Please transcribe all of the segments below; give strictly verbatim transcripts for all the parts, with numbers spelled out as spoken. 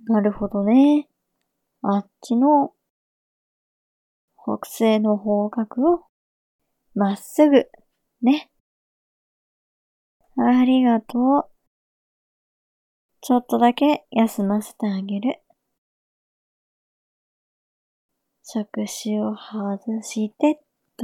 なるほどね。あっちの北西の方角をまっすぐね。ありがとう。ちょっとだけ休ませてあげる。触手を外してっと。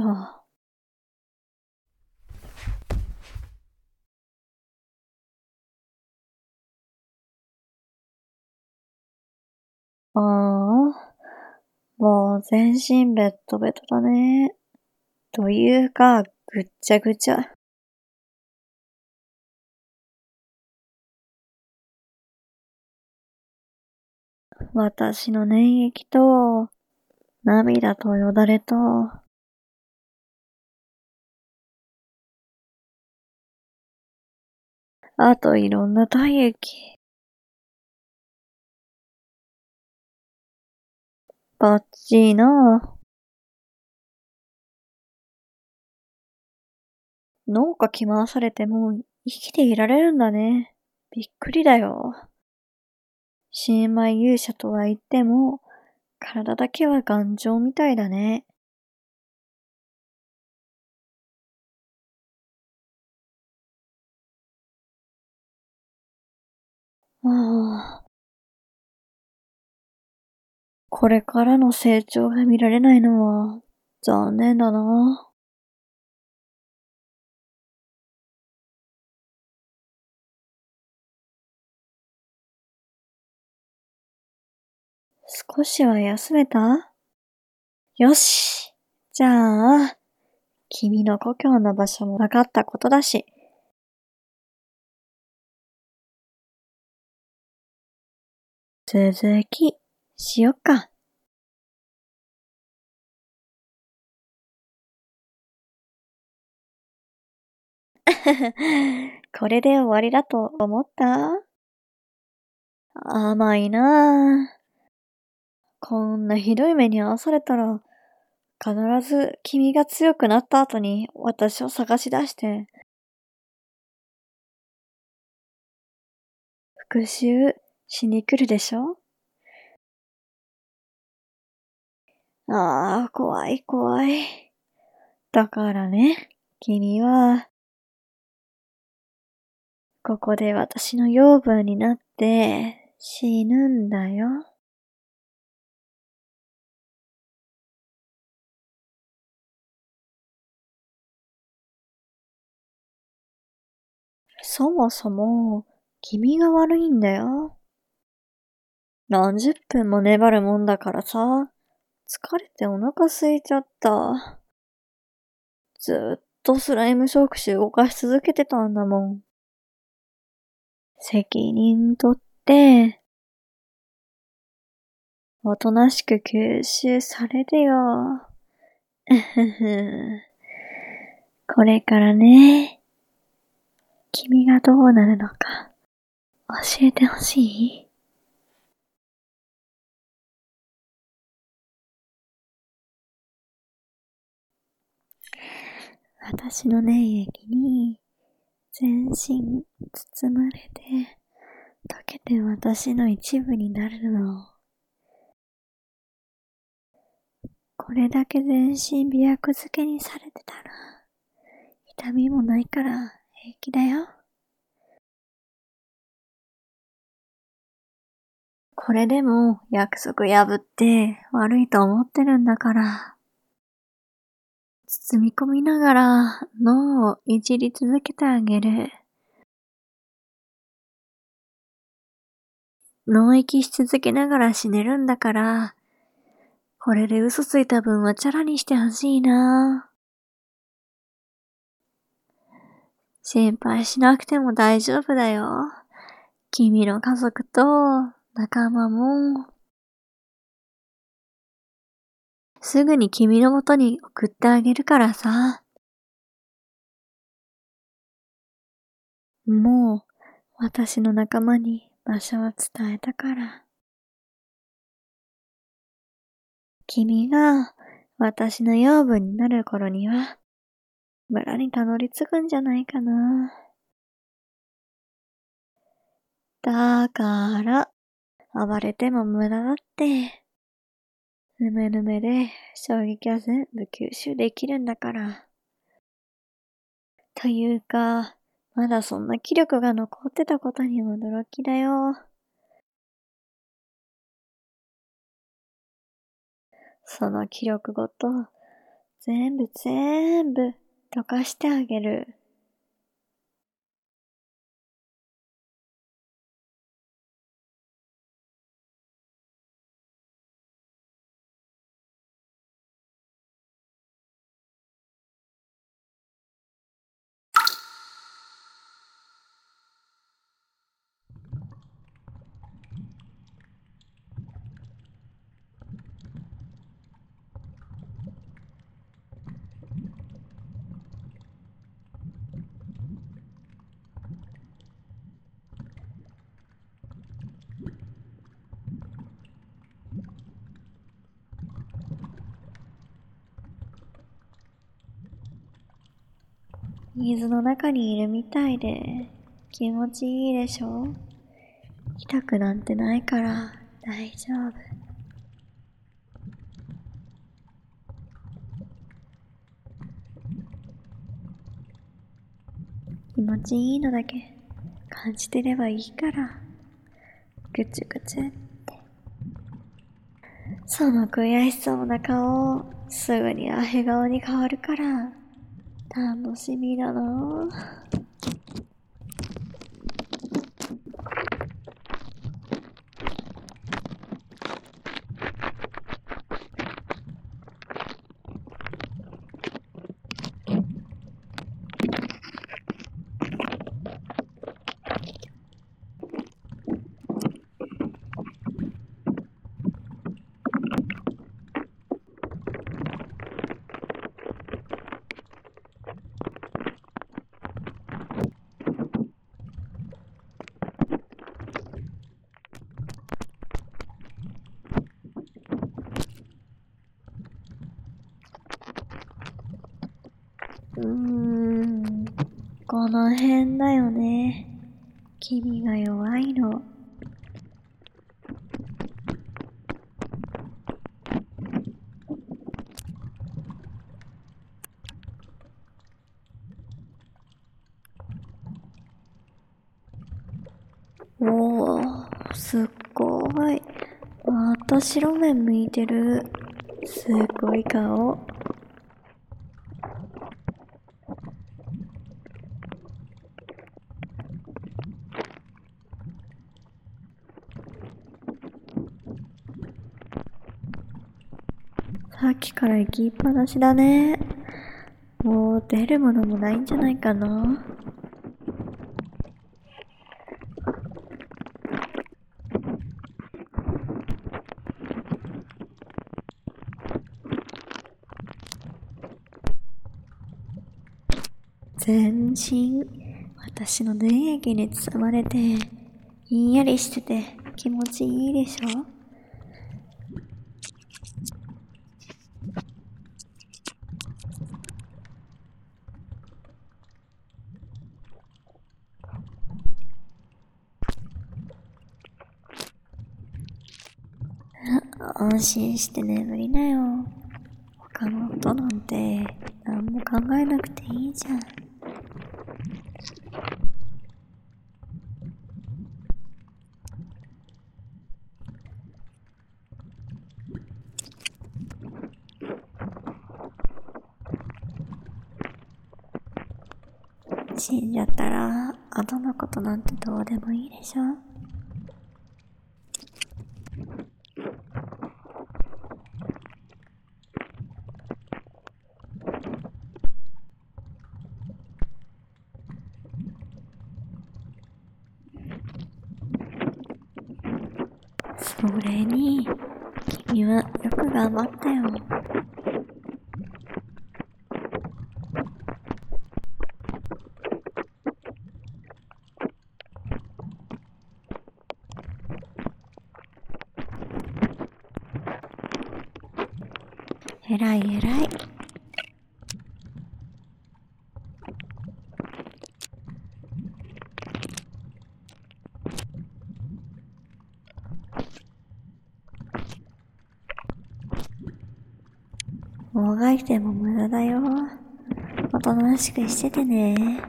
ああ、もう全身ベッドベトだね。というか、ぐっちゃぐちゃ。私の粘液と、涙とよだれと、あといろんな体液。バッチーな。農家着回されても生きていられるんだね。びっくりだよ。新米勇者とは言っても、体だけは頑丈みたいだね。ああ、これからの成長が見られないのは残念だな。少しは休めた？よし。じゃあ、君の故郷の場所も分かったことだし、続きしよっか。これで終わりだと思った？甘いなぁ。こんなひどい目に遭わされたら、必ず君が強くなった後に私を探し出して、復讐しに来るでしょ？ああ、怖い怖い。だからね、君は、ここで私の養分になって死ぬんだよ。そもそも、君が悪いんだよ。何十分も粘るもんだからさ、疲れてお腹空いちゃった。ずっとスライム触手動かし続けてたんだもん。責任取って、おとなしく吸収されてよ。うふふ。これからね、君がどうなるのか教えてほしい？私の粘液に全身包まれて、溶けて私の一部になるの。これだけ全身媚薬漬けにされてたら、痛みもないから平気だよ。これでも約束破って悪いと思ってるんだから、包み込みながら脳をいじり続けてあげる。脳息し続けながら死ねるんだから、これで嘘ついた分はチャラにしてほしいな。心配しなくても大丈夫だよ。君の家族と仲間も、すぐに君の元に送ってあげるからさ。もう、私の仲間に場所を伝えたから。君が私の養分になる頃には、村にたどり着くんじゃないかな。だから、 暴れても無駄だって。ぬめぬめで衝撃は全部吸収できるんだから。というか、まだそんな気力が残ってたことに驚きだよ。その気力ごと、全部全部溶かしてあげる。水の中にいるみたいで気持ちいいでしょ？痛くなんてないから大丈夫。気持ちいいのだけ感じてればいいから。ぐちゅぐちゅって。その悔しそうな顔、すぐにアヘ顔に変わるから、楽しみだな。うーん、この辺だよね。君が弱いの。おー、すっごい。また白目向いてる。すっごい顔。さっきから行きっぱなしだね。もう出るものもないんじゃないかな。全身、私の粘液に包まれて、ひんやりしてて気持ちいいでしょ？安心して眠りなよ。他のことなんて何も考えなくていいじゃん。死んじゃったら後のことなんてどうでもいいでしょ？それに君はよく頑張ったよ。えらいえらい。 もがいても無駄だよ。おとなしくしててね。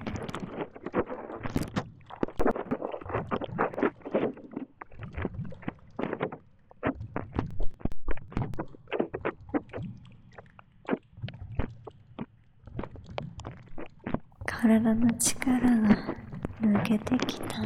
体の力が抜けてきた。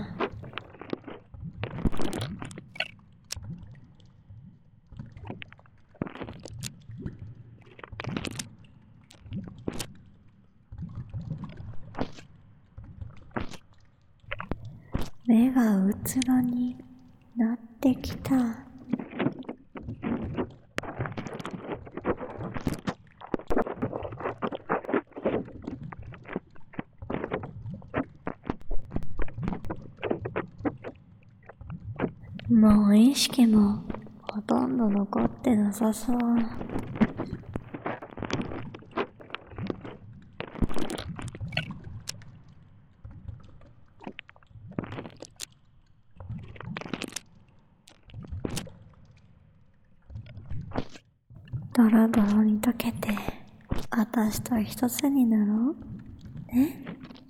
目がうつろになってきた。もう意識もほとんど残ってなさそう。ドロドロに溶けて、あたしと一つになろうね。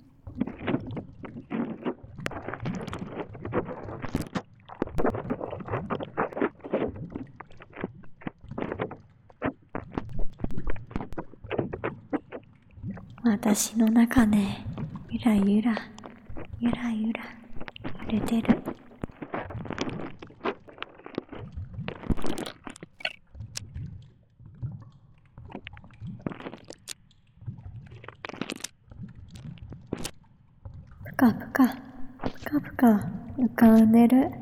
私の中でゆらゆらゆらゆら揺れてる。ぷかぷかぷかぷか浮かんでる。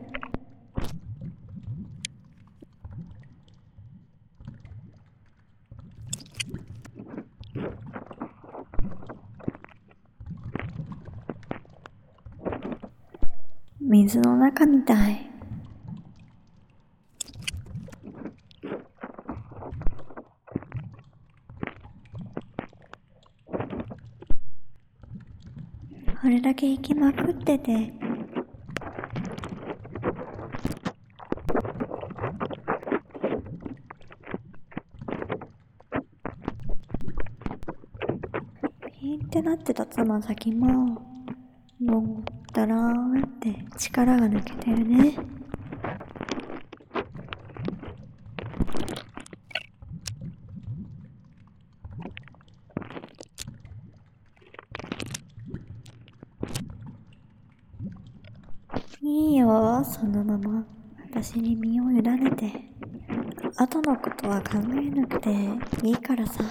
水の中みたい。あれだけ行きまくってて、ピンってなってたつま先ももうだらーんって力が抜けてるね。いいよ、そのまま私に身を委ねて。後のことは考えなくていいからさ。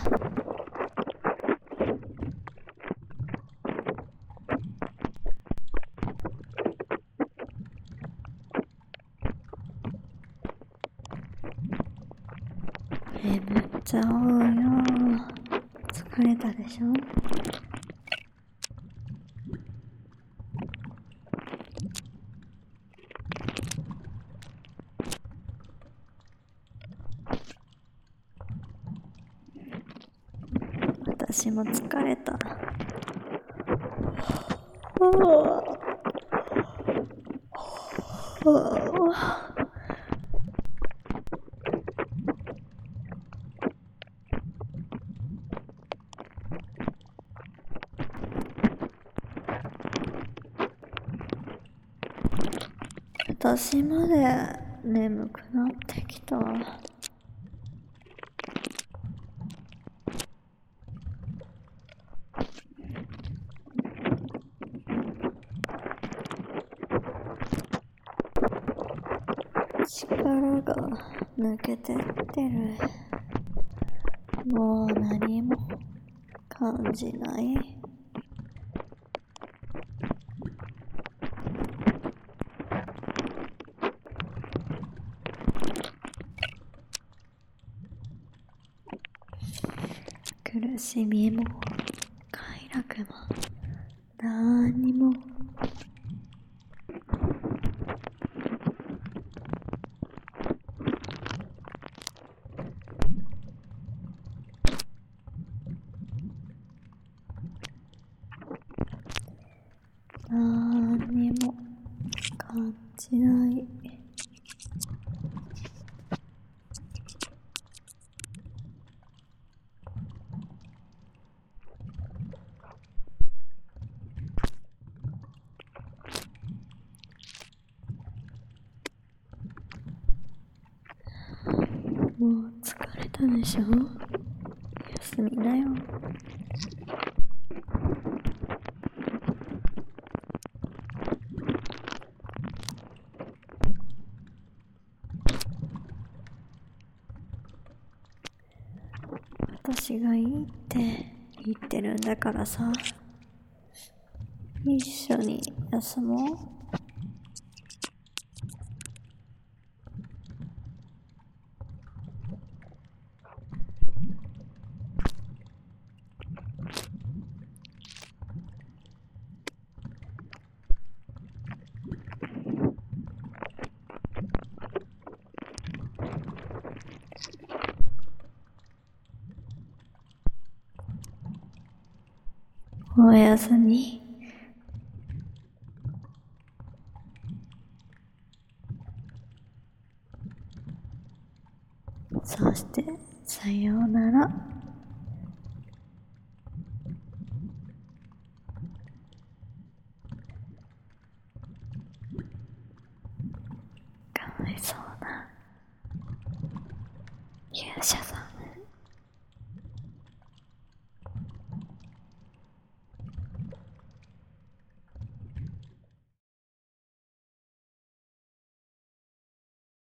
眠っちゃおうよ。疲れたでしょ。私も疲れた。私まで眠くなってきた。力が抜けてってる。もう何も感じない。苦しみも快楽も何も。何も感じない。 もう疲れたでしょ。休みなよ。私がいいって言ってるんだからさ、一緒に休もう。おやすみ。そして、さようなら。